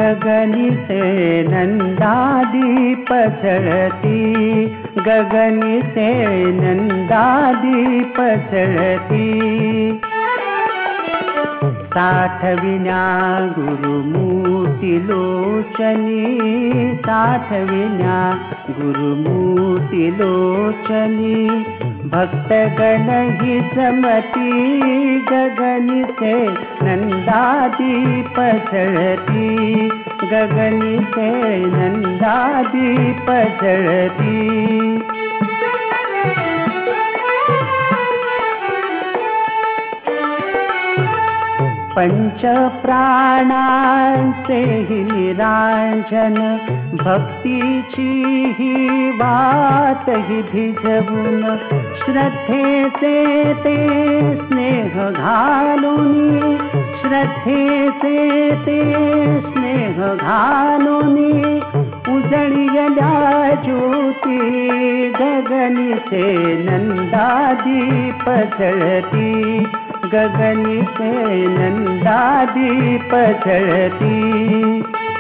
गगन से नंदादीप चढ़ती, गगन से नंदादीप चढ़ती। 60 विना गुरुमूर्ति लोचनी, 60 विना गुरुमूर्ति लोचनी। भक्तगण ही समती, गगन से नंदादीप चढ़ती, गगन से नंदादीप चढ़ती। पंच प्राणांचे ही निरांजन, भक्तीची ही वात ही भिजवून, श्रद्धेचे ते स्नेह घालूनी, श्रद्धेचे ते स्नेह घालूनी। उजळियल्या ज्योती, गगन से नंदादीप चढ़ती, गगन से नंदादीप चढ़ती।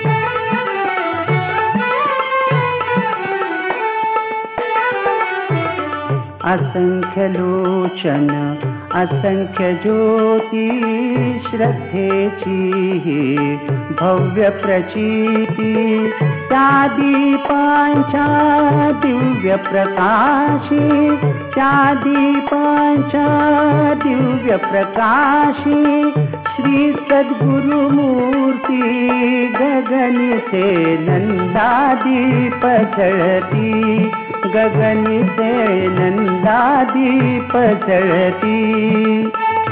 असंख्य लोचन असंख्य ज्योती, श्रद्धेची भव्य प्रचिती। त्या दीपांच्या दिव्य प्रकाशी, त्या दीपांच्या दिव्य प्रकाशी। श्री सद्गुरुमूर्ती, गगन से नंदादीप चढ़ती, गगन से नंदादीप चढ़ती।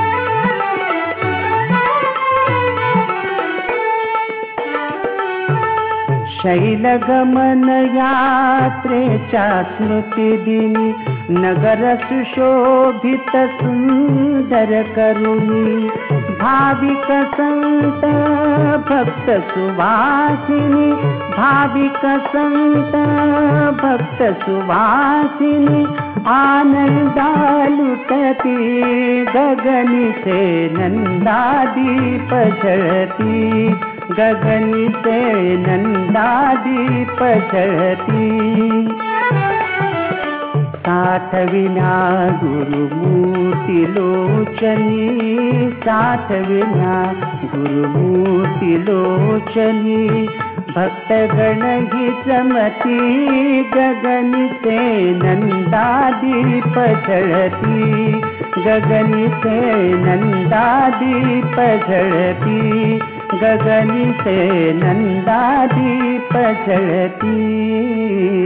शैलगमन यात्रेच्या स्मृतिदिनी, नगर सुशोभित सुंदर करुणी। भाविक संत भक्त सुवासिनी, भाविक संत भक्त सुवासिनी। आनंदा लुटती, गगन से नंदादीप चढ़ती, गगन से नंदादीप चढ़ती। 60 विना गुरुमूर्ति लोचनी, 60 विना गुरुमूर्ति लोचनी। भक्तगण ही चमती, गगन से नंदादीप चढ़ती, गगन से नंदादीप चढ़ती, गगन से नंदादीप चढ़ती।